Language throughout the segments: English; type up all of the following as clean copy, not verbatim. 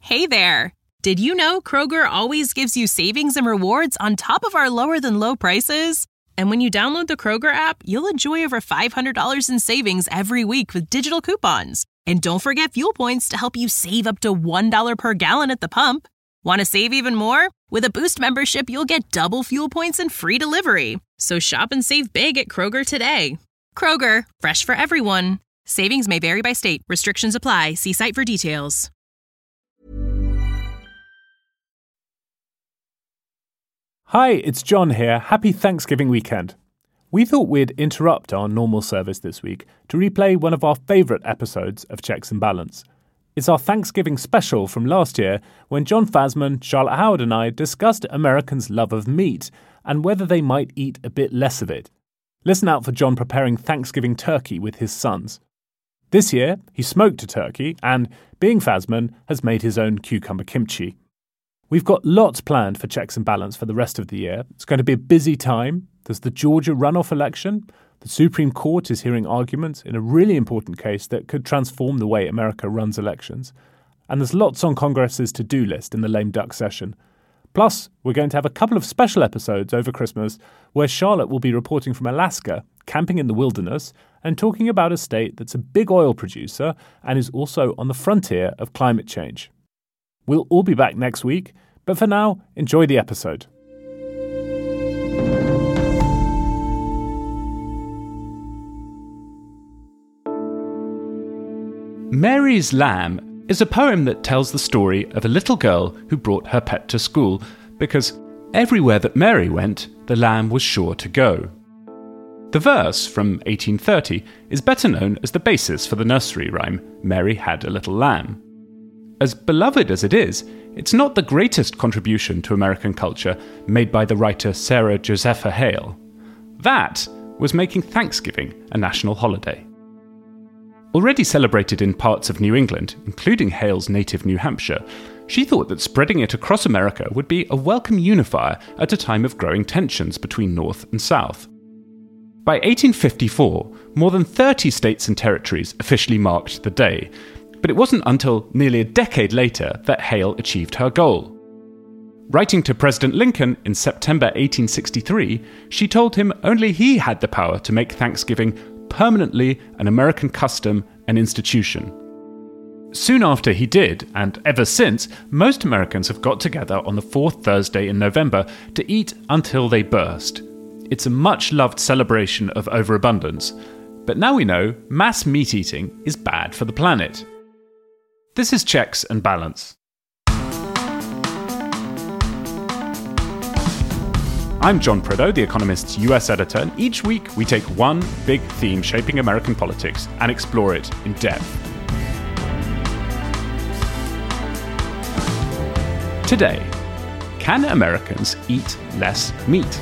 Hey there! Did you know Kroger always gives you savings and rewards on top of our lower-than-low prices? And when you download the Kroger app, you'll enjoy over $500 in savings every week with digital coupons. And don't forget fuel points to help you save up to $1 per gallon at the pump. Want to save even more? With a Boost membership, you'll get double fuel points and free delivery. So shop and save big at Kroger today. Kroger, fresh for everyone. Savings may vary by state. Restrictions apply. See site for details. Hi, it's John here. Happy Thanksgiving weekend. We thought we'd interrupt our normal service this week to replay one of our favourite episodes of Checks and Balance. It's our Thanksgiving special from last year when John Fasman, Charlotte Howard and I discussed Americans' love of meat and whether they might eat a bit less of it. Listen out for John preparing Thanksgiving turkey with his sons. This year, he smoked a turkey and, being Fasman, has made his own cucumber kimchi. We've got lots planned for Checks and Balance for the rest of the year. It's going to be a busy time. There's the Georgia runoff election. The Supreme Court is hearing arguments in a really important case that could transform the way America runs elections. And there's lots on Congress's to-do list in the lame duck session. Plus, we're going to have a couple of special episodes over Christmas where Charlotte will be reporting from Alaska, camping in the wilderness, and talking about a state that's a big oil producer and is also on the frontier of climate change. We'll all be back next week, but for now, enjoy the episode. Mary's Lamb is a poem that tells the story of a little girl who brought her pet to school because everywhere that Mary went, the lamb was sure to go. The verse from 1830 is better known as the basis for the nursery rhyme, Mary Had a Little Lamb. As beloved as it is, it's not the greatest contribution to American culture made by the writer Sarah Josepha Hale. That was making Thanksgiving a national holiday. Already celebrated in parts of New England, including Hale's native New Hampshire, she thought that spreading it across America would be a welcome unifier at a time of growing tensions between North and South. By 1854, more than 30 states and territories officially marked the day, but it wasn't until nearly a decade later that Hale achieved her goal. Writing to President Lincoln in September 1863, she told him only he had the power to make Thanksgiving permanently an American custom and institution. Soon after he did, and ever since, most Americans have got together on the fourth Thursday in November to eat until they burst. It's a much-loved celebration of overabundance, but now we know mass meat eating is bad for the planet. This is Checks and Balance. I'm John Prideaux, The Economist's US editor, and each week we take one big theme shaping American politics and explore it in depth. Today, can Americans eat less meat?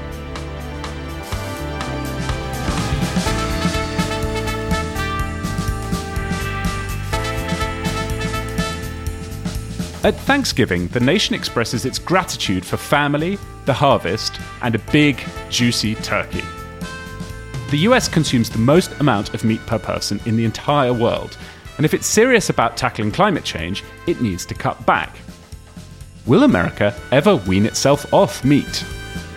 At Thanksgiving, the nation expresses its gratitude for family, the harvest, and a big, juicy turkey. The US consumes the most amount of meat per person in the entire world, and if it's serious about tackling climate change, it needs to cut back. Will America ever wean itself off meat?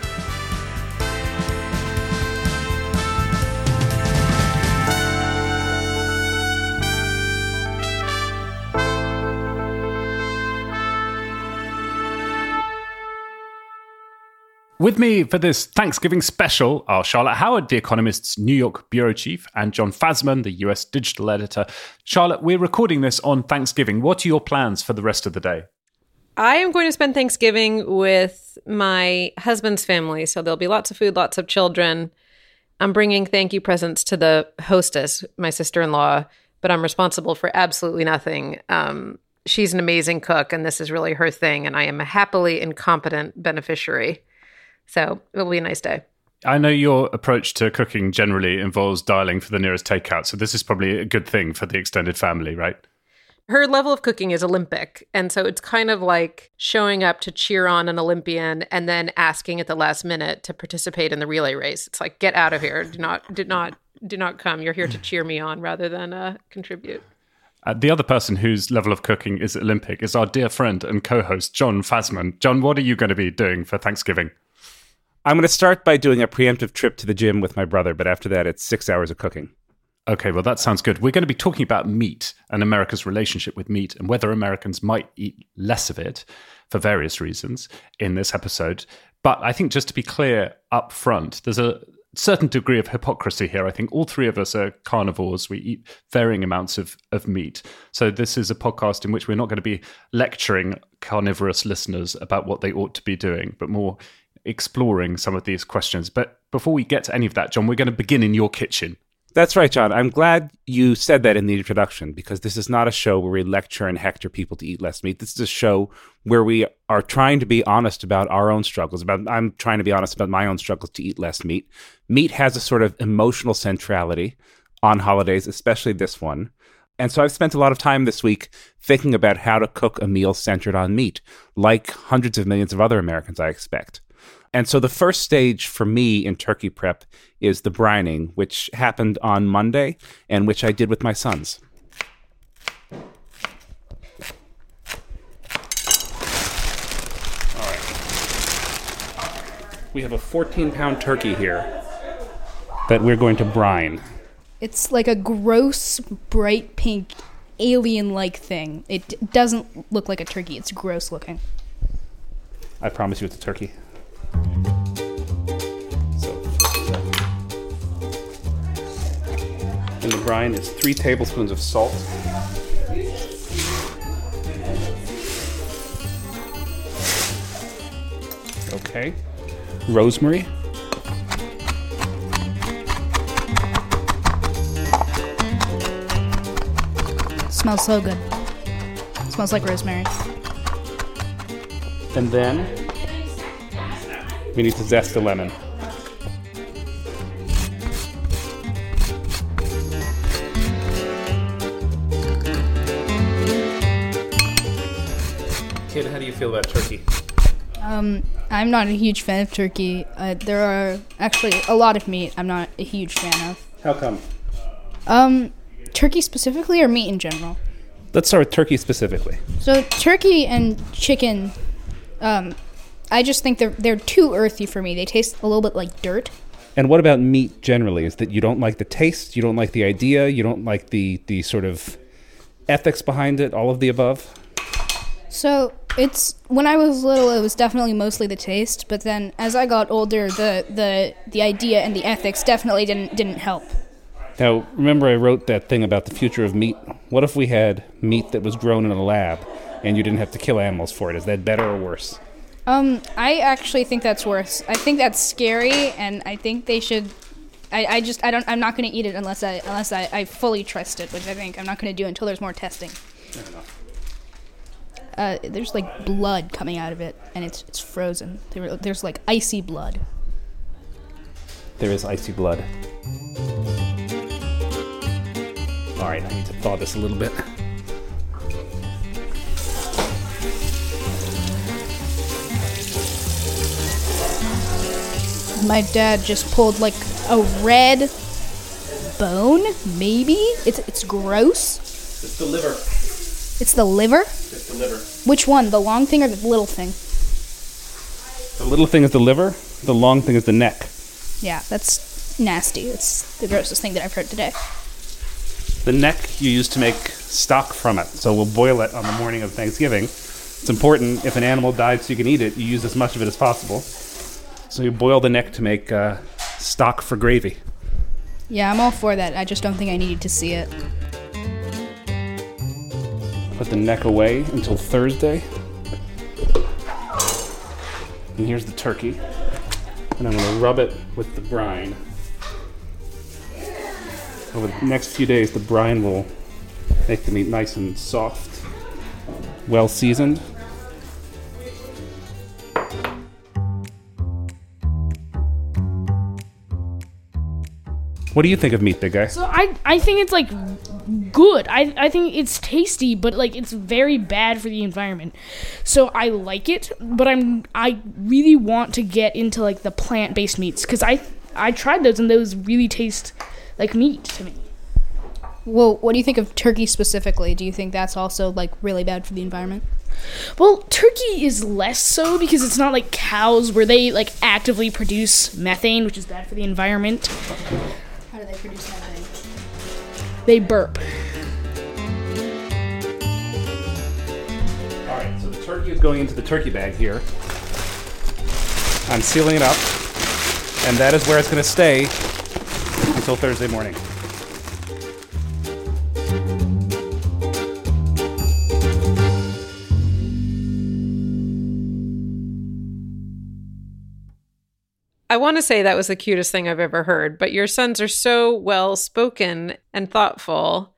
With me for this Thanksgiving special are Charlotte Howard, The Economist's New York bureau chief, and John Fasman, the US digital editor. Charlotte, we're recording this on Thanksgiving. What are your plans for the rest of the day? I am going to spend Thanksgiving with my husband's family, so there'll be lots of food, lots of children. I'm bringing thank you presents to the hostess, my sister-in-law, but I'm responsible for absolutely nothing. She's an amazing cook, and this is really her thing, and I am a happily incompetent beneficiary. So it'll be a nice day. I know your approach to cooking generally involves dialing for the nearest takeout, so this is probably a good thing for the extended family, right? Her level of cooking is Olympic, and so it's kind of like showing up to cheer on an Olympian and then asking at the last minute to participate in the relay race. It's like, get out of here. Do not come. You're here to cheer me on rather than contribute. The other person whose level of cooking is Olympic is our dear friend and co-host, John Fasman. John, what are you going to be doing for Thanksgiving? I'm going to start by doing a preemptive trip to the gym with my brother, but after that, it's 6 hours of cooking. Okay, well, that sounds good. We're going to be talking about meat and America's relationship with meat and whether Americans might eat less of it for various reasons in this episode. But I think just to be clear up front, there's a certain degree of hypocrisy here. I think all three of us are carnivores. We eat varying amounts of meat. So this is a podcast in which we're not going to be lecturing carnivorous listeners about what they ought to be doing, but more exploring some of these questions. But before we get to any of that, John, we're going to begin in your kitchen. That's right, John. I'm glad you said that in the introduction, because this is not a show where we lecture and hector people to eat less meat. This is a show where we are trying to be honest about our own struggles. I'm trying to be honest about my own struggles to eat less meat. Meat has a sort of emotional centrality on holidays, especially this one. And so I've spent a lot of time this week thinking about how to cook a meal centered on meat, like hundreds of millions of other Americans, I expect. And so the first stage for me in turkey prep is the brining, which happened on Monday and which I did with my sons. All right. We have a 14-pound turkey here that we're going to brine. It's like a gross, bright pink, alien-like thing. It doesn't look like a turkey. It's gross looking. I promise you it's a turkey. So, in the brine is 3 tablespoons of salt. Okay. Rosemary. Smells so good. Smells like rosemary. And then we need to zest a lemon. Kid, how do you feel about turkey? I'm not a huge fan of turkey. There are actually a lot of meat I'm not a huge fan of. How come? Turkey specifically or meat in general? Let's start with turkey specifically. So turkey and chicken, I just think they're too earthy for me. They taste a little bit like dirt. And what about meat generally? Is that you don't like the taste, you don't like the idea, you don't like the sort of ethics behind it, all of the above? So it's when I was little, it was definitely mostly the taste, but then as I got older, the idea and the ethics definitely didn't help. Now, remember I wrote that thing about the future of meat? What if we had meat that was grown in a lab and you didn't have to kill animals for it? Is that better or worse? I actually think that's worse. I think that's scary, and I think they should. I'm not going to eat it unless I fully trust it, which I think I'm not going to do until there's more testing. Fair enough. There's like blood coming out of it, and it's frozen. There's like icy blood. There is icy blood. All right, I need to thaw this a little bit. My dad just pulled like a red bone, maybe? It's gross. It's the liver. It's the liver? It's the liver. Which one, the long thing or the little thing? The little thing is the liver, the long thing is the neck. Yeah, that's nasty. It's the grossest thing that I've heard today. The neck you use to make stock from it. So we'll boil it on the morning of Thanksgiving. It's important, if an animal died so you can eat it, you use as much of it as possible. So you boil the neck to make stock for gravy. Yeah, I'm all for that. I just don't think I needed to see it. Put the neck away until Thursday. And here's the turkey. And I'm going to rub it with the brine. Over the next few days, the brine will make the meat nice and soft, well seasoned. What do you think of meat, big guy? So I think it's like good. I think it's tasty, but like it's very bad for the environment. So I like it, but I really want to get into like the plant-based meats because I tried those and those really taste like meat to me. Well, what do you think of turkey specifically? Do you think that's also like really bad for the environment? Well, turkey is less so because it's not like cows where they like actively produce methane, which is bad for the environment. How do they produce methane? They burp. All right, so the turkey is going into the turkey bag here. I'm sealing it up, and that is where it's going to stay until Thursday morning. I want to say that was the cutest thing I've ever heard, but your sons are so well spoken and thoughtful.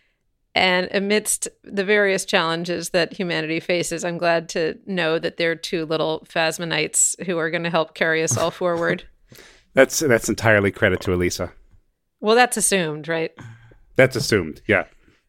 And amidst the various challenges that humanity faces, I'm glad to know that they're two little Phasmonites who are going to help carry us all forward. That's entirely credit to Elisa. Well, that's assumed, right? That's assumed, yeah.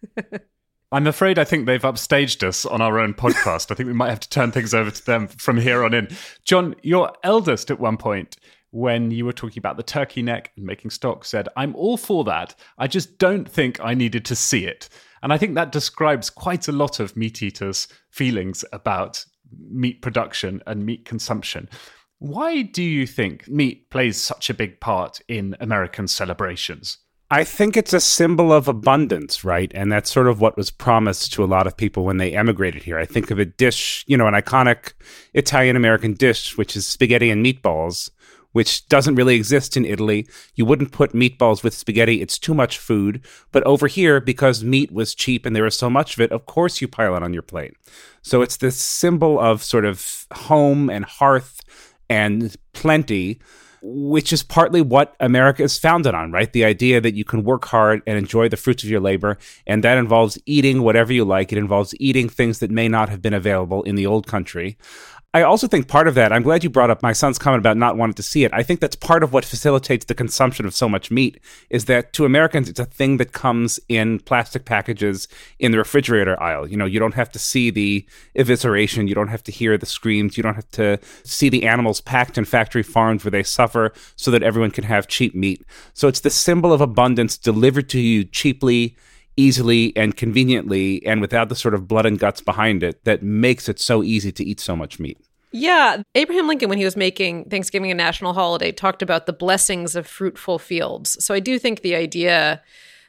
I'm afraid I think they've upstaged us on our own podcast. I think we might have to turn things over to them from here on in. John, your eldest at one point, when you were talking about the turkey neck and making stock, said, "I'm all for that. I just don't think I needed to see it." And I think that describes quite a lot of meat eaters' feelings about meat production and meat consumption. Why do you think meat plays such a big part in American celebrations? I think it's a symbol of abundance, right? And that's sort of what was promised to a lot of people when they emigrated here. I think of a dish, an iconic Italian-American dish, which is spaghetti and meatballs, which doesn't really exist in Italy. You wouldn't put meatballs with spaghetti. It's too much food. But over here, because meat was cheap and there was so much of it, of course you pile it on your plate. So it's this symbol of sort of home and hearth and plenty, which is partly what America is founded on, right? The idea that you can work hard and enjoy the fruits of your labor, and that involves eating whatever you like. It involves eating things that may not have been available in the old country. I also think part of that, I'm glad you brought up my son's comment about not wanting to see it. I think that's part of what facilitates the consumption of so much meat, is that to Americans, it's a thing that comes in plastic packages in the refrigerator aisle. You don't have to see the evisceration. You don't have to hear the screams. You don't have to see the animals packed in factory farms where they suffer so that everyone can have cheap meat. So it's the symbol of abundance delivered to you cheaply, easily, and conveniently, and without the sort of blood and guts behind it that makes it so easy to eat so much meat. Yeah. Abraham Lincoln, when he was making Thanksgiving a national holiday, talked about the blessings of fruitful fields. So I do think the idea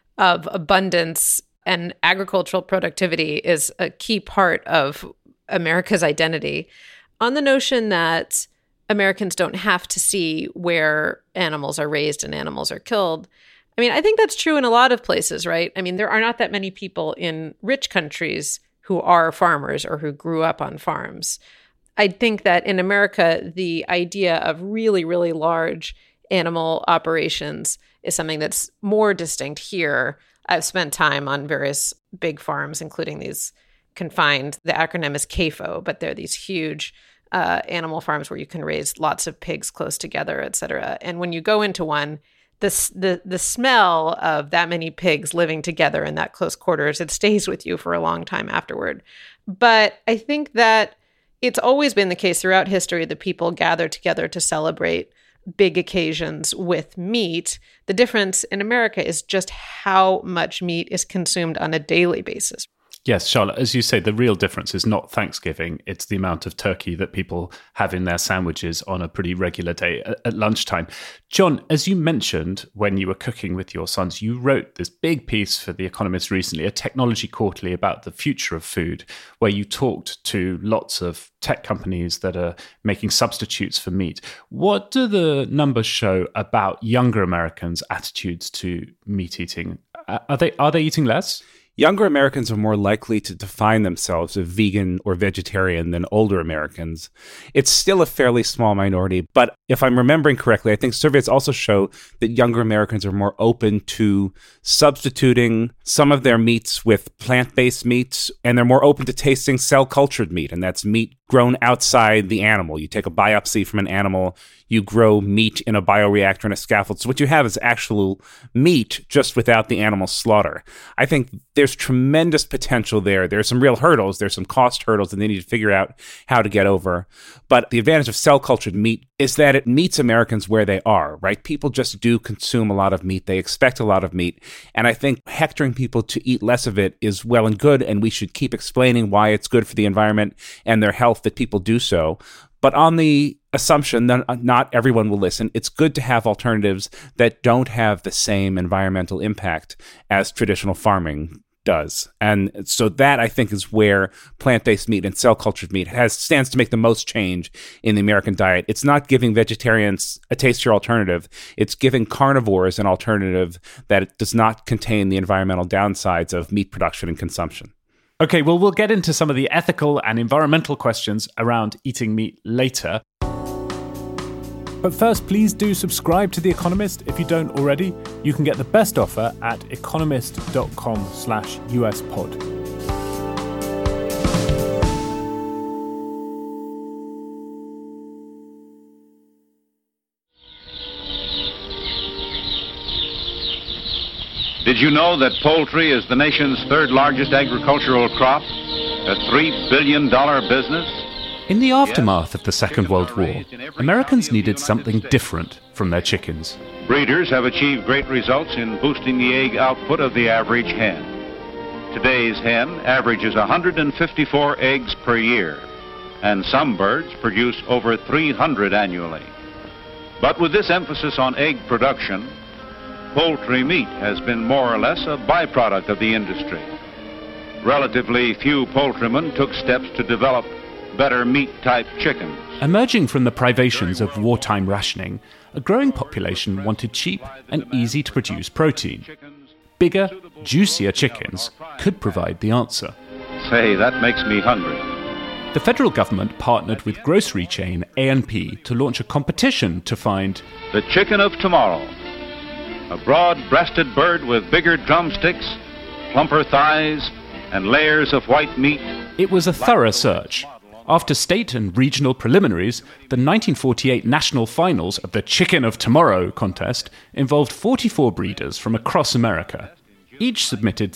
of abundance and agricultural productivity is a key part of America's identity. On the notion that Americans don't have to see where animals are raised and animals are killed, I mean, I think that's true in a lot of places, right? I mean, there are not that many people in rich countries who are farmers or who grew up on farms. I think that in America, the idea of really, really large animal operations is something that's more distinct here. I've spent time on various big farms, including these confined. The acronym is CAFO, but they're these huge animal farms where you can raise lots of pigs close together, et cetera. And when you go into one, the smell of that many pigs living together in that close quarters, it stays with you for a long time afterward. But I think that it's always been the case throughout history that people gather together to celebrate big occasions with meat. The difference in America is just how much meat is consumed on a daily basis. Yes, Charlotte, as you say, the real difference is not Thanksgiving. It's the amount of turkey that people have in their sandwiches on a pretty regular day at lunchtime. John, as you mentioned when you were cooking with your sons, you wrote this big piece for The Economist recently, a technology quarterly about the future of food, where you talked to lots of tech companies that are making substitutes for meat. What do the numbers show about younger Americans' attitudes to meat eating? Are they eating less? Younger Americans are more likely to define themselves as vegan or vegetarian than older Americans. It's still a fairly small minority, but if I'm remembering correctly, I think surveys also show that younger Americans are more open to substituting some of their meats with plant-based meats, and they're more open to tasting cell-cultured meat, and that's meat grown outside the animal. You take a biopsy from an animal, you grow meat in a bioreactor and a scaffold. So what you have is actual meat just without the animal slaughter. I think there's tremendous potential there. There's some real hurdles. There's some cost hurdles that they need to figure out how to get over. But the advantage of cell-cultured meat is that it meets Americans where they are, right? People just do consume a lot of meat. They expect a lot of meat. And I think hectoring people to eat less of it is well and good, and we should keep explaining why it's good for the environment and their health that people do so. But on the assumption that not everyone will listen, it's good to have alternatives that don't have the same environmental impact as traditional farming does. And so that, I think, is where plant-based meat and cell-cultured meat stands to make the most change in the American diet. It's not giving vegetarians a tastier alternative. It's giving carnivores an alternative that does not contain the environmental downsides of meat production and consumption. Okay, well, we'll get into some of the ethical and environmental questions around eating meat later. But first, please do subscribe to The Economist if you don't already. You can get the best offer at economist.com/USpod. Did you know that poultry is the nation's third largest agricultural crop? A $3 billion business? In the aftermath of the Second World War, Americans needed something different from their chickens. Breeders have achieved great results in boosting the egg output of the average hen. Today's hen averages 154 eggs per year, and some birds produce over 300 annually. But with this emphasis on egg production, poultry meat has been more or less a byproduct of the industry. Relatively few poultrymen took steps to develop better meat-type chickens. Emerging from the privations of wartime rationing, a growing population wanted cheap and easy-to-produce protein. Bigger, juicier chickens could provide the answer. Say, that makes me hungry. The federal government partnered with grocery chain A&P to launch a competition to find the chicken of tomorrow. A broad-breasted bird with bigger drumsticks, plumper thighs, and layers of white meat. It was a thorough search. After state and regional preliminaries, the 1948 national finals of the Chicken of Tomorrow contest involved 44 breeders from across America. Each submitted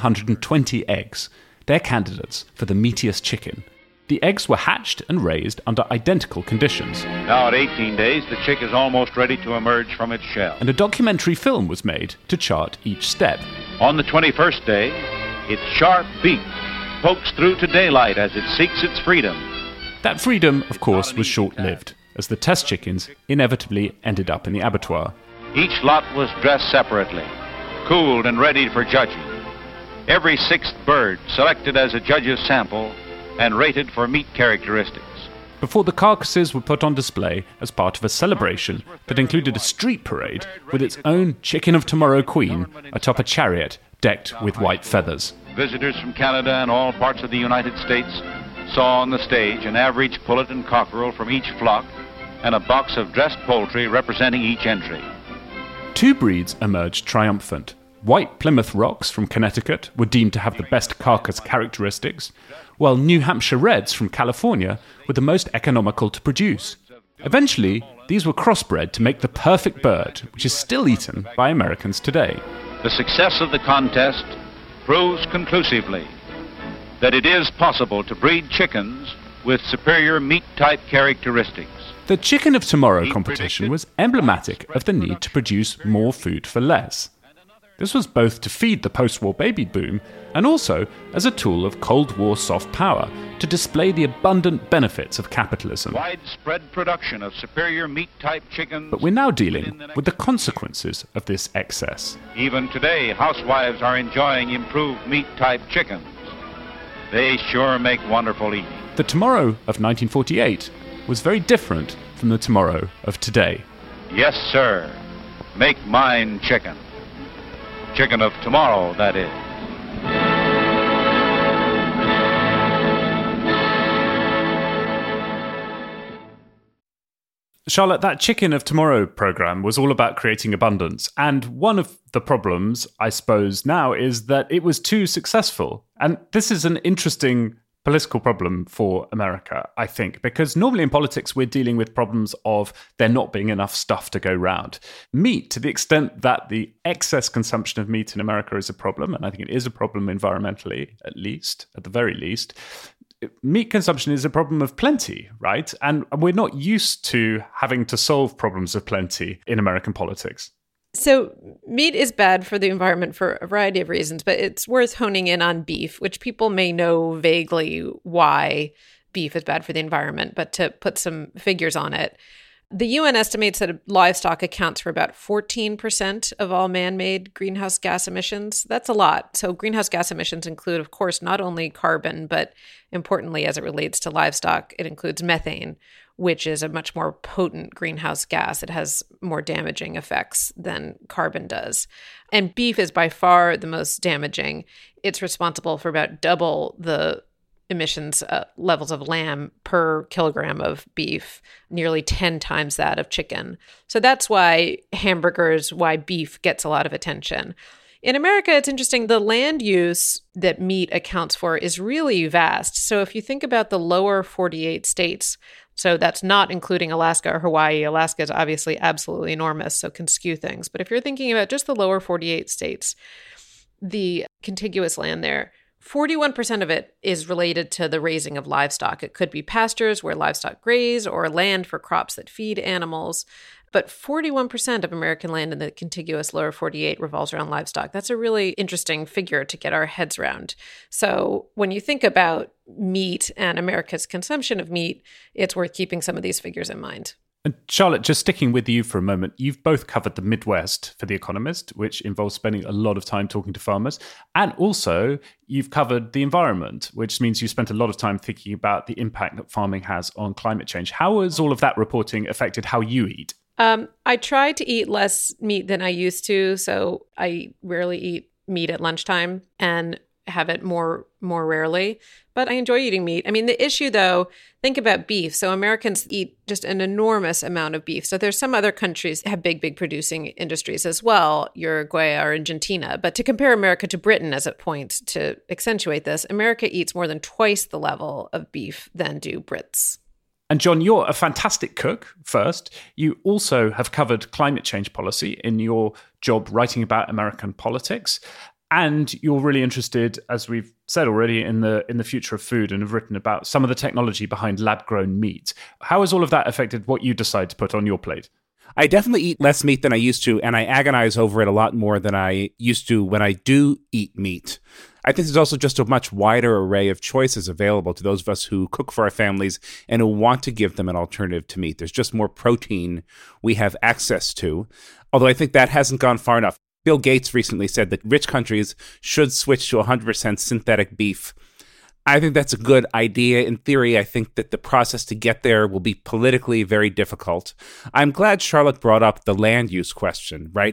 720 eggs, their candidates for the meatiest chicken. The eggs were hatched and raised under identical conditions. Now at 18 days, the chick is almost ready to emerge from its shell. And a documentary film was made to chart each step. On the 21st day, its sharp beak pokes through to daylight as it seeks its freedom. That freedom, of course, was short-lived, as the test chickens inevitably ended up in the abattoir. Each lot was dressed separately, cooled and ready for judging. Every sixth bird selected as a judge's sample and rated for meat characteristics. Before the carcasses were put on display as part of a celebration that included a street parade with its own Chicken of Tomorrow queen atop a chariot decked with white feathers. Visitors from Canada and all parts of the United States saw on the stage an average pullet and cockerel from each flock and a box of dressed poultry representing each entry. Two breeds emerged triumphant. White Plymouth Rocks from Connecticut were deemed to have the best carcass characteristics, while New Hampshire Reds from California were the most economical to produce. Eventually, these were crossbred to make the perfect bird, which is still eaten by Americans today. The success of the contest proves conclusively that it is possible to breed chickens with superior meat-type characteristics. The Chicken of Tomorrow competition was emblematic of the need to produce more food for less. This was both to feed the post-war baby boom and also as a tool of Cold War soft power to display the abundant benefits of capitalism. Widespread production of superior meat-type chickens. But we're now dealing with the consequences of this excess. Even today, housewives are enjoying improved meat-type chickens. They sure make wonderful eating. The tomorrow of 1948 was very different from the tomorrow of today. Yes, sir. Make mine chicken. Chicken of tomorrow, that is. Charlotte, that Chicken of Tomorrow program was all about creating abundance. And one of the problems, I suppose, now is that it was too successful. And this is an interesting political problem for America, I think, because normally in politics, we're dealing with problems of there not being enough stuff to go round. Meat, to the extent that the excess consumption of meat in America is a problem, and I think it is a problem environmentally, at the very least, meat consumption is a problem of plenty, right? And we're not used to having to solve problems of plenty in American politics. So meat is bad for the environment for a variety of reasons, but it's worth honing in on beef, which people may know vaguely why beef is bad for the environment, but to put some figures on it. The UN estimates that livestock accounts for about 14% of all man-made greenhouse gas emissions. That's a lot. So greenhouse gas emissions include, of course, not only carbon, but importantly, as it relates to livestock, it includes methane, which is a much more potent greenhouse gas. It has more damaging effects than carbon does. And beef is by far the most damaging. It's responsible for about double the emissions levels of lamb per kilogram of beef, nearly 10 times that of chicken. So that's why beef gets a lot of attention. In America, it's interesting, the land use that meat accounts for is really vast. So if you think about the lower 48 states, so that's not including Alaska or Hawaii. Alaska is obviously absolutely enormous, so can skew things. But if you're thinking about just the lower 48 states, the contiguous land there, 41% of it is related to the raising of livestock. It could be pastures where livestock graze or land for crops that feed animals. But 41% of American land in the contiguous lower 48 revolves around livestock. That's a really interesting figure to get our heads around. So when you think about meat and America's consumption of meat, it's worth keeping some of these figures in mind. And Charlotte, just sticking with you for a moment, you've both covered the Midwest for The Economist, which involves spending a lot of time talking to farmers. And also, you've covered the environment, which means you spent a lot of time thinking about the impact that farming has on climate change. How has all of that reporting affected how you eat? I try to eat less meat than I used to. So I rarely eat meat at lunchtime and have it more rarely. But I enjoy eating meat. I mean, the issue, though, think about beef. So Americans eat just an enormous amount of beef. So there's some other countries that have big producing industries as well, Uruguay or Argentina. But to compare America to Britain as a point to accentuate this, America eats more than twice the level of beef than do Brits. And John, you're a fantastic cook, first. You also have covered climate change policy in your job writing about American politics. And you're really interested, as we've said already, in the future of food and have written about some of the technology behind lab-grown meat. How has all of that affected what you decide to put on your plate? I definitely eat less meat than I used to, and I agonize over it a lot more than I used to when I do eat meat. I think there's also just a much wider array of choices available to those of us who cook for our families and who want to give them an alternative to meat. There's just more protein we have access to, although I think that hasn't gone far enough. Bill Gates recently said that rich countries should switch to 100% synthetic beef. I think that's a good idea. In theory, I think that the process to get there will be politically very difficult. I'm glad Charlotte brought up the land use question, right?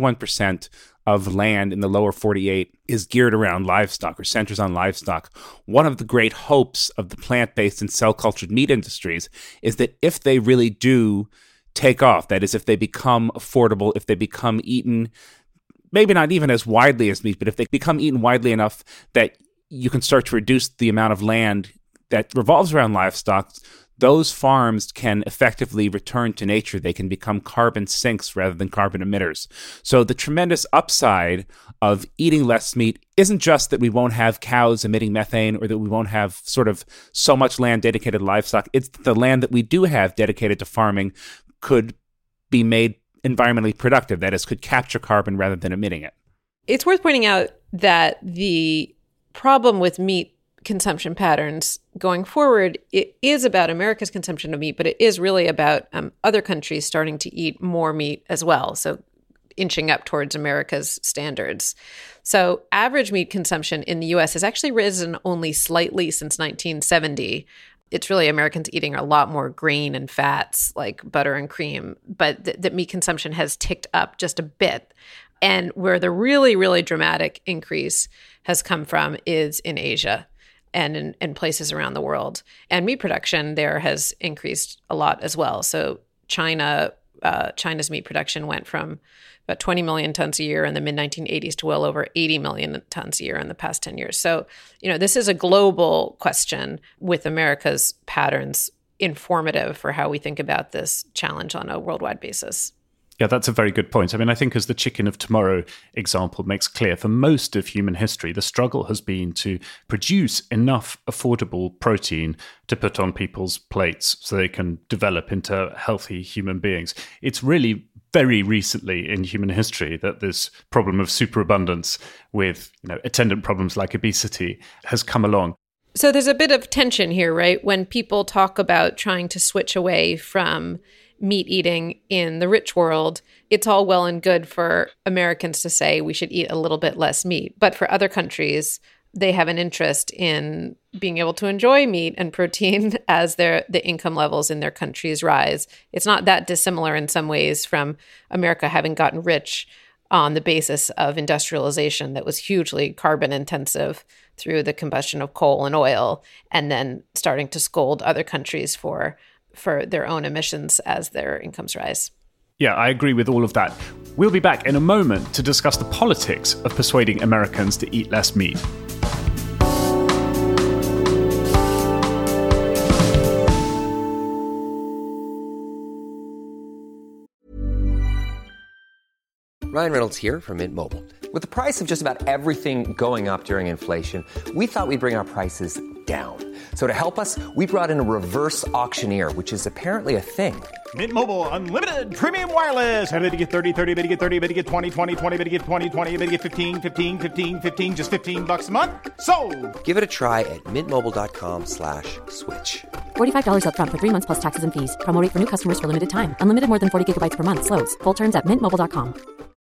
41% of land in the lower 48 is geared around livestock or centers on livestock. One of the great hopes of the plant-based and cell-cultured meat industries is that if they really do take off, that is, if they become affordable, if they become eaten, maybe not even as widely as meat, but if they become eaten widely enough that you can start to reduce the amount of land that revolves around livestock, those farms can effectively return to nature. They can become carbon sinks rather than carbon emitters. So the tremendous upside of eating less meat isn't just that we won't have cows emitting methane or that we won't have sort of so much land dedicated to livestock. It's the land that we do have dedicated to farming could be made environmentally productive, that is, could capture carbon rather than emitting it. It's worth pointing out that the problem with meat consumption patterns going forward, it is about America's consumption of meat, but it is really about other countries starting to eat more meat as well. So inching up towards America's standards. So average meat consumption in the US has actually risen only slightly since 1970. It's really Americans eating a lot more grain and fats like butter and cream, but the meat consumption has ticked up just a bit. And where the really, really dramatic increase has come from is in Asia and in places around the world. And meat production there has increased a lot as well. So China China's meat production went from about 20 million tons a year in the mid-1980s to well over 80 million tons a year in the past 10 years. So, this is a global question with America's patterns informative for how we think about this challenge on a worldwide basis. Yeah, that's a very good point. I mean, I think as the chicken of tomorrow example makes clear, for most of human history, the struggle has been to produce enough affordable protein to put on people's plates so they can develop into healthy human beings. It's really very recently in human history that this problem of superabundance with attendant problems like obesity has come along. So there's a bit of tension here, right? When people talk about trying to switch away from meat eating in the rich world, it's all well and good for Americans to say we should eat a little bit less meat. But for other countries, they have an interest in being able to enjoy meat and protein as the income levels in their countries rise. It's not that dissimilar in some ways from America having gotten rich on the basis of industrialization that was hugely carbon intensive through the combustion of coal and oil, and then starting to scold other countries for their own emissions as their incomes rise. Yeah, I agree with all of that. We'll be back in a moment to discuss the politics of persuading Americans to eat less meat. Ryan Reynolds here from Mint Mobile. With the price of just about everything going up during inflation, we thought we'd bring our prices down. So to help us, we brought in a reverse auctioneer, which is apparently a thing. Mint Mobile Unlimited Premium Wireless. How to get 30, 30, bit to get 30, bit to get 20, 20, 20, bit to get 20, 20, bit to get 15, 15, 15, 15, just $15 a month? Sold! Give it a try at mintmobile.com/switch. $45 up front for 3 months plus taxes and fees. Promo rate for new customers for limited time. Unlimited more than 40 gigabytes per month. Slows full terms at mintmobile.com.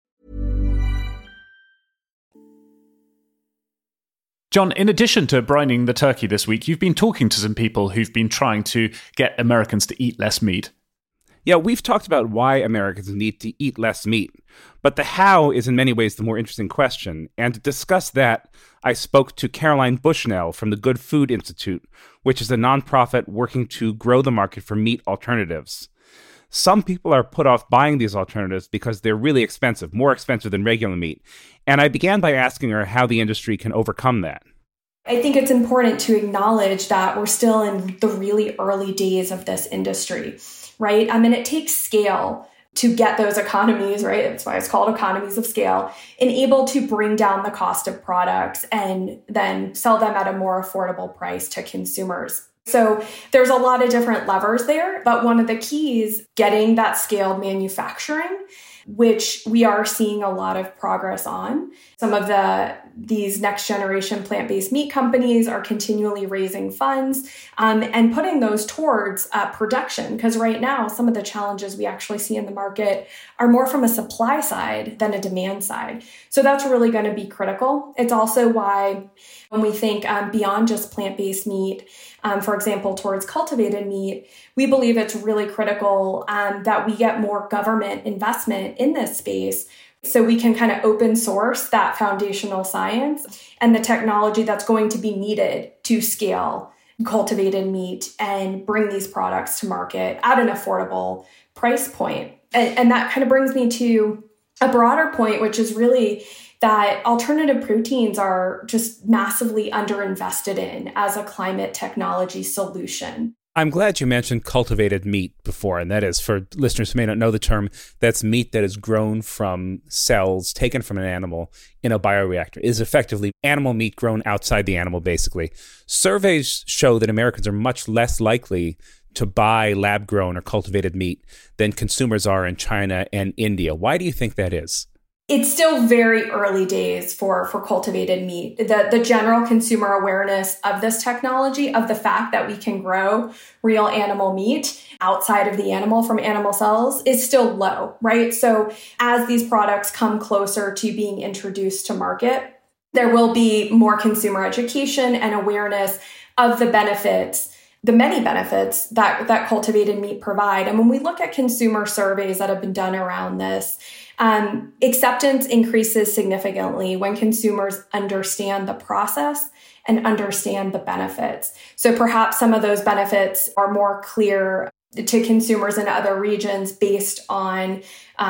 John, in addition to brining the turkey this week, you've been talking to some people who've been trying to get Americans to eat less meat. Yeah, we've talked about why Americans need to eat less meat, but the how is in many ways the more interesting question. And to discuss that, I spoke to Caroline Bushnell from the Good Food Institute, which is a nonprofit working to grow the market for meat alternatives. Some people are put off buying these alternatives because they're really expensive, more expensive than regular meat. And I began by asking her how the industry can overcome that. I think it's important to acknowledge that we're still in the really early days of this industry, right? I mean, it takes scale to get those economies, right? That's why it's called economies of scale, and able to bring down the cost of products and then sell them at a more affordable price to consumers. So there's a lot of different levers there, but one of the keys, getting that scaled manufacturing, which we are seeing a lot of progress on. Some of these next generation plant-based meat companies are continually raising funds and putting those towards production. Because right now, some of the challenges we actually see in the market are more from a supply side than a demand side. So that's really going to be critical. It's also why when we think beyond just plant-based meat, for example, towards cultivated meat, we believe it's really critical that we get more government investment in this space so we can kind of open source that foundational science and the technology that's going to be needed to scale cultivated meat and bring these products to market at an affordable price point. And that kind of brings me to a broader point, which is really that alternative proteins are just massively underinvested in as a climate technology solution. I'm glad you mentioned cultivated meat before, and that is, for listeners who may not know the term, that's meat that is grown from cells taken from an animal in a bioreactor. It is effectively animal meat grown outside the animal, basically. Surveys show that Americans are much less likely to buy lab-grown or cultivated meat than consumers are in China and India. Why do you think that is? It's still very early days for cultivated meat. The general consumer awareness of this technology, of the fact that we can grow real animal meat outside of the animal from animal cells, is still low, right? So as these products come closer to being introduced to market, there will be more consumer education and awareness of the benefits, the many benefits that cultivated meat provide. And when we look at consumer surveys that have been done around this, acceptance increases significantly when consumers understand the process and understand the benefits. So perhaps some of those benefits are more clear to consumers in other regions based on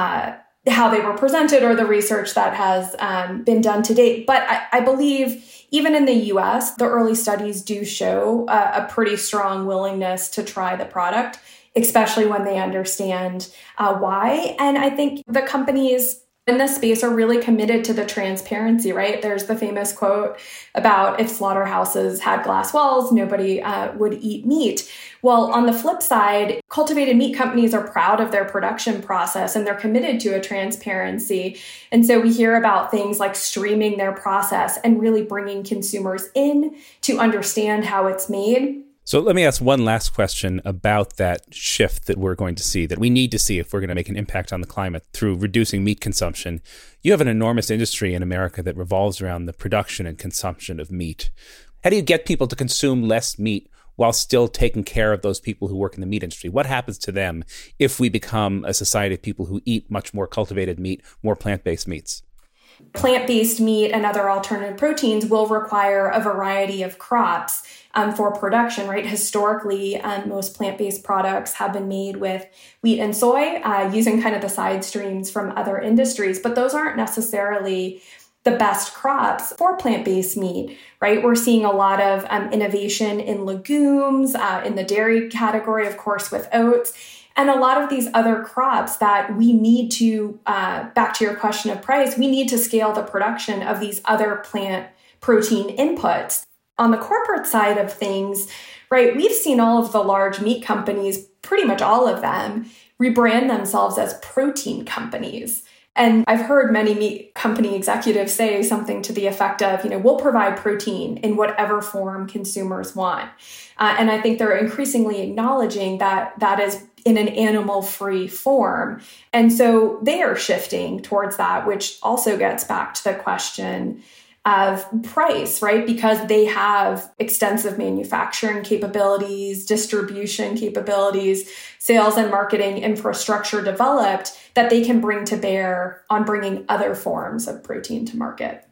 how they were presented or the research that has been done to date. But I believe even in the US, the early studies do show a pretty strong willingness to try the product, especially when they understand why. And I think the companies in this space are really committed to the transparency, right? There's the famous quote about if slaughterhouses had glass walls, nobody would eat meat. Well, on the flip side, cultivated meat companies are proud of their production process and they're committed to a transparency. And so we hear about things like streaming their process and really bringing consumers in to understand how it's made. So let me ask one last question about that shift that we're going to see, that we need to see if we're going to make an impact on the climate through reducing meat consumption. You have an enormous industry in America that revolves around the production and consumption of meat. How do you get people to consume less meat while still taking care of those people who work in the meat industry? What happens to them if we become a society of people who eat much more cultivated meat, more plant-based meats? Plant-based meat and other alternative proteins will require a variety of crops for production, right? Historically, most plant-based products have been made with wheat and soy, using kind of the side streams from other industries, but those aren't necessarily the best crops for plant-based meat, right? We're seeing a lot of innovation in legumes, in the dairy category, of course, with oats, and a lot of these other crops that we need to, back to your question of price, we need to scale the production of these other plant protein inputs. On the corporate side of things, right, we've seen all of the large meat companies, pretty much all of them, rebrand themselves as protein companies. And I've heard many meat company executives say something to the effect of, we'll provide protein in whatever form consumers want. And I think they're increasingly acknowledging that that is in an animal-free form. And so they are shifting towards that, which also gets back to the question of price, right? Because they have extensive manufacturing capabilities, distribution capabilities, sales and marketing infrastructure developed that they can bring to bear on bringing other forms of protein to market.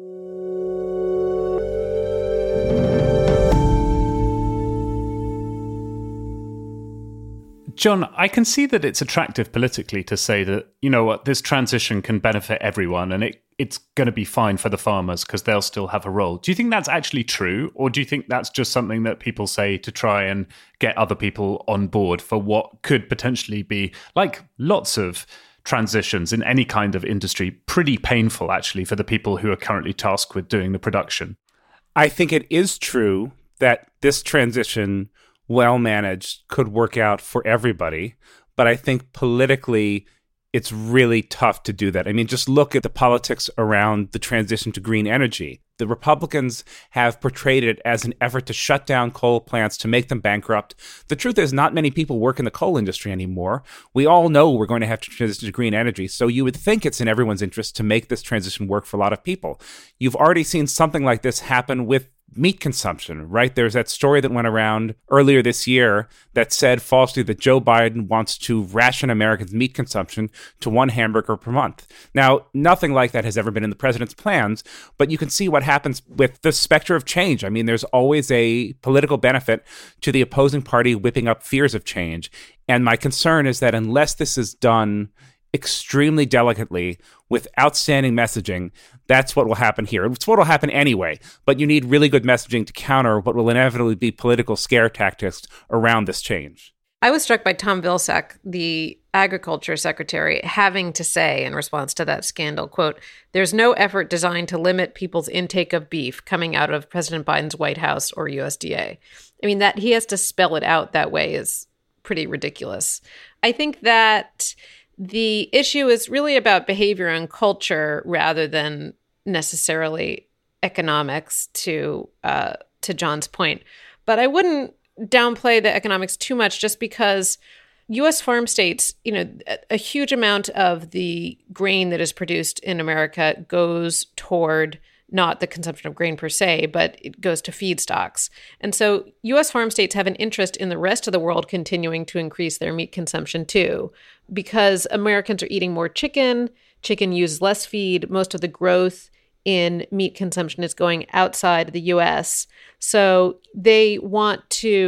John, I can see that it's attractive politically to say that, you know what, this transition can benefit everyone and it's going to be fine for the farmers because they'll still have a role. Do you think that's actually true? Or do you think that's just something that people say to try and get other people on board for what could potentially be, like lots of transitions in any kind of industry, pretty painful actually for the people who are currently tasked with doing the production? I think it is true that this transition, well managed, could work out for everybody. But I think politically, it's really tough to do that. I mean, just look at the politics around the transition to green energy. The Republicans have portrayed it as an effort to shut down coal plants, to make them bankrupt. The truth is, not many people work in the coal industry anymore. We all know we're going to have to transition to green energy. So you would think it's in everyone's interest to make this transition work for a lot of people. You've already seen something like this happen with meat consumption, right? There's that story that went around earlier this year that said falsely that Joe Biden wants to ration Americans' meat consumption to 1 hamburger per month. Now, nothing like that has ever been in the president's plans, but you can see what happens with the specter of change. I mean, there's always a political benefit to the opposing party whipping up fears of change. And my concern is that unless this is done extremely delicately with outstanding messaging, that's what will happen here. It's what will happen anyway, but you need really good messaging to counter what will inevitably be political scare tactics around this change. I was struck by Tom Vilsack, the agriculture secretary, having to say in response to that scandal, quote, "There's no effort designed to limit people's intake of beef coming out of President Biden's White House or USDA. I mean, that he has to spell it out that way is pretty ridiculous. I think that the issue is really about behavior and culture rather than necessarily economics, to John's point. But I wouldn't downplay the economics too much just because U.S. farm states, a huge amount of the grain that is produced in America goes toward not the consumption of grain per se, but it goes to feedstocks. And so U.S. farm states have an interest in the rest of the world continuing to increase their meat consumption too, because Americans are eating more chicken. Chicken uses less feed. Most of the growth in meat consumption is going outside the U.S. So they want to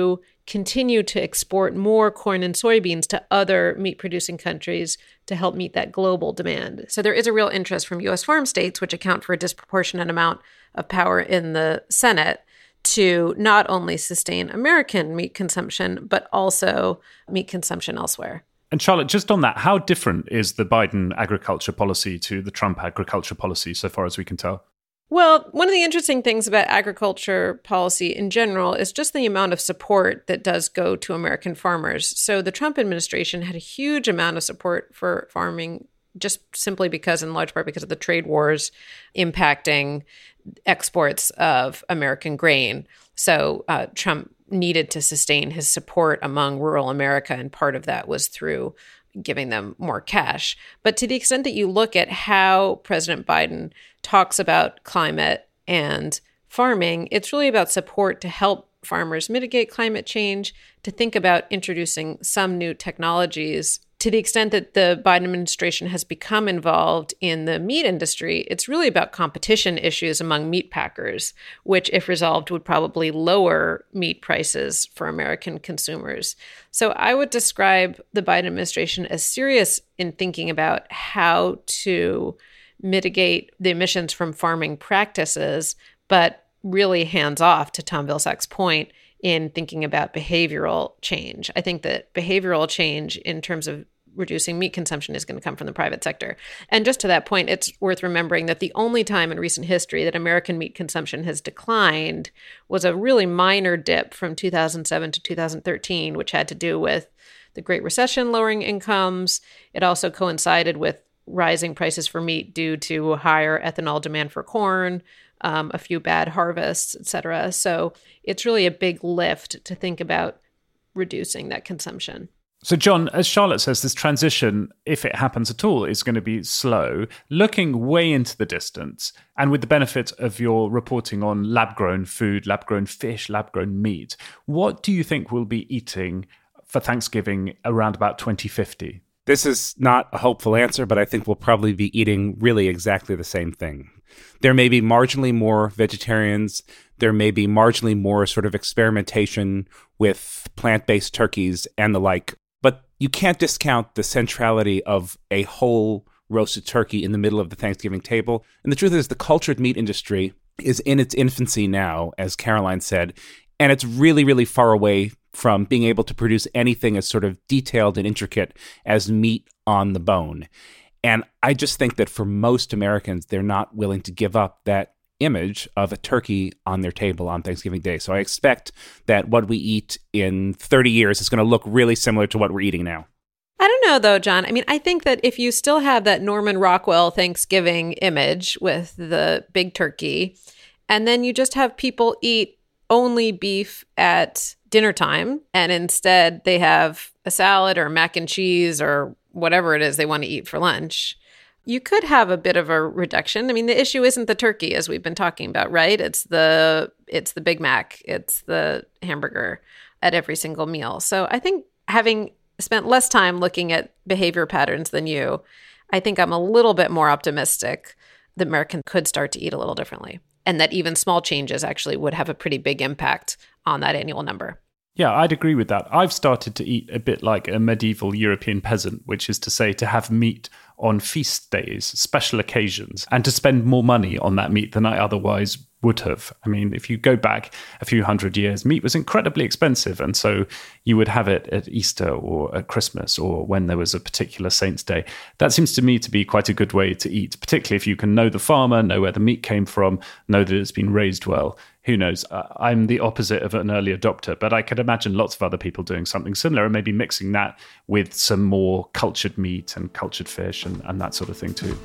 continue to export more corn and soybeans to other meat-producing countries to help meet that global demand. So there is a real interest from U.S. farm states, which account for a disproportionate amount of power in the Senate, to not only sustain American meat consumption, but also meat consumption elsewhere. And Charlotte, just on that, how different is the Biden agriculture policy to the Trump agriculture policy so far as we can tell? Well, one of the interesting things about agriculture policy in general is just the amount of support that does go to American farmers. So the Trump administration had a huge amount of support for farming, just simply because, in large part, because of the trade wars impacting exports of American grain. So Trump needed to sustain his support among rural America, and part of that was through giving them more cash. But to the extent that you look at how President Biden talks about climate and farming, it's really about support to help farmers mitigate climate change, to think about introducing some new technologies. To the extent that the Biden administration has become involved in the meat industry, it's really about competition issues among meat packers, which, if resolved, would probably lower meat prices for American consumers. So I would describe the Biden administration as serious in thinking about how to mitigate the emissions from farming practices, but really hands off, to Tom Vilsack's point, in thinking about behavioral change. I think that behavioral change in terms of reducing meat consumption is going to come from the private sector. And just to that point, it's worth remembering that the only time in recent history that American meat consumption has declined was a really minor dip from 2007 to 2013, which had to do with the Great Recession lowering incomes. It also coincided with rising prices for meat due to higher ethanol demand for corn, a few bad harvests, et cetera. So it's really a big lift to think about reducing that consumption. So, John, as Charlotte says, this transition, if it happens at all, is going to be slow. Looking way into the distance, and with the benefit of your reporting on lab-grown food, lab-grown fish, lab-grown meat, what do you think we'll be eating for Thanksgiving around about 2050? This is not a hopeful answer, but I think we'll probably be eating really exactly the same thing. There may be marginally more vegetarians. There may be marginally more sort of experimentation with plant-based turkeys and the like. But you can't discount the centrality of a whole roasted turkey in the middle of the Thanksgiving table. And the truth is, the cultured meat industry is in its infancy now, as Caroline said, and it's really, really far away from being able to produce anything as sort of detailed and intricate as meat on the bone. And I just think that for most Americans, they're not willing to give up that image of a turkey on their table on Thanksgiving Day. So I expect that what we eat in 30 years is going to look really similar to what we're eating now. I don't know, though, John. I mean, I think that if you still have that Norman Rockwell Thanksgiving image with the big turkey, and then you just have people eat only beef at dinner time, and instead they have a salad or mac and cheese or whatever it is they want to eat for lunch, you could have a bit of a reduction. I mean, the issue isn't the turkey, as we've been talking about, right? It's the Big Mac, it's the hamburger at every single meal. So I think, having spent less time looking at behavior patterns than you, I think I'm a little bit more optimistic that Americans could start to eat a little differently, and that even small changes actually would have a pretty big impact on that annual number. Yeah, I'd agree with that. I've started to eat a bit like a medieval European peasant, which is to say to have meat on feast days, special occasions, and to spend more money on that meat than I otherwise would have. I mean, if you go back a few hundred years, meat was incredibly expensive, and so you would have it at Easter or at Christmas or when there was a particular saint's day. That seems to me to be quite a good way to eat, particularly if you can know the farmer, know where the meat came from, know that it's been raised well. Who knows? I'm the opposite of an early adopter, but I could imagine lots of other people doing something similar and maybe mixing that with some more cultured meat and cultured fish and that sort of thing too.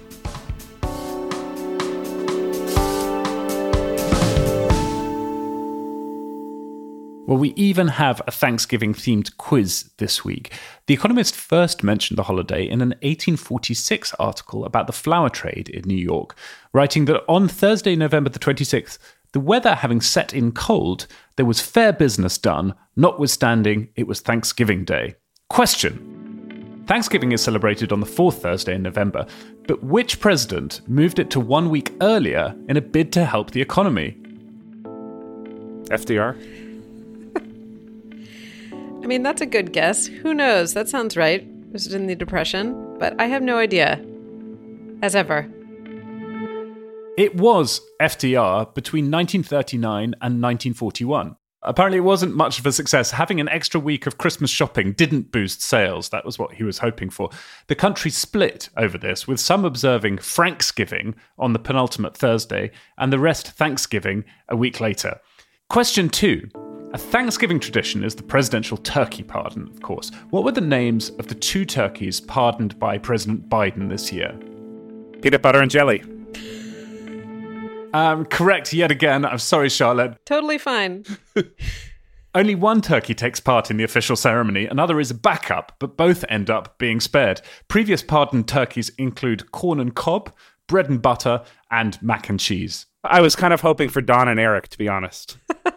Well, we even have a Thanksgiving-themed quiz this week. The Economist first mentioned the holiday in an 1846 article about the flour trade in New York, writing that on Thursday, November the 26th, the weather having set in cold, there was fair business done, notwithstanding it was Thanksgiving Day. Question. Thanksgiving is celebrated on the fourth Thursday in November, but which president moved it to 1 week earlier in a bid to help the economy? FDR? I mean, that's a good guess. Who knows? That sounds right. Was it in the Depression? But I have no idea. As ever. It was FDR between 1939 and 1941. Apparently, it wasn't much of a success. Having an extra week of Christmas shopping didn't boost sales. That was what he was hoping for. The country split over this, with some observing Franksgiving on the penultimate Thursday, and the rest Thanksgiving a week later. Question 2. A Thanksgiving tradition is the presidential turkey pardon, of course. What were the names of the 2 turkeys pardoned by President Biden this year? Peanut butter and jelly. Correct yet again. I'm sorry, Charlotte. Totally fine. Only one turkey takes part in the official ceremony, another is a backup, but both end up being spared. Previous pardoned turkeys include corn and cob, bread and butter, and mac and cheese. I was kind of hoping for Don and Eric, to be honest.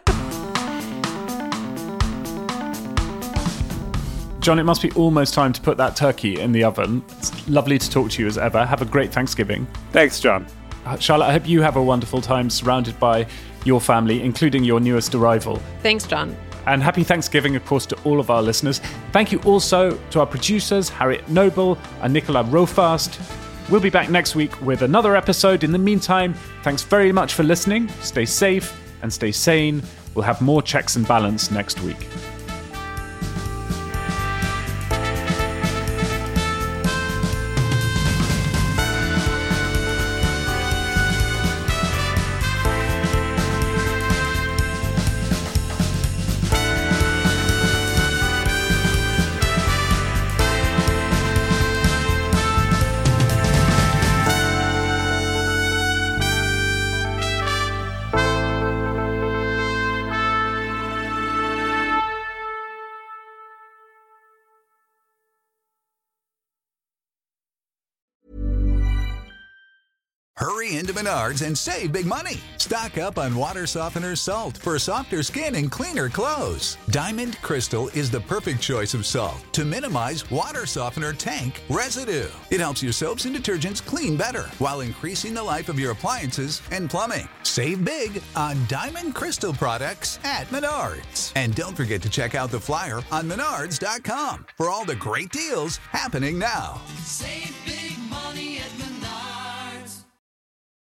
John, it must be almost time to put that turkey in the oven. It's lovely to talk to you as ever. Have a great Thanksgiving. Thanks, John. Charlotte, I hope you have a wonderful time surrounded by your family, including your newest arrival. Thanks, John. And happy Thanksgiving, of course, to all of our listeners. Thank you also to our producers, Harriet Noble and Nicola Rofast. We'll be back next week with another episode. In the meantime, thanks very much for listening. Stay safe and stay sane. We'll have more Checks and Balance next week. Hurry into Menards and save big money. Stock up on water softener salt for softer skin and cleaner clothes. Diamond Crystal is the perfect choice of salt to minimize water softener tank residue. It helps your soaps and detergents clean better while increasing the life of your appliances and plumbing. Save big on Diamond Crystal products at Menards. And don't forget to check out the flyer on menards.com for all the great deals happening now. Save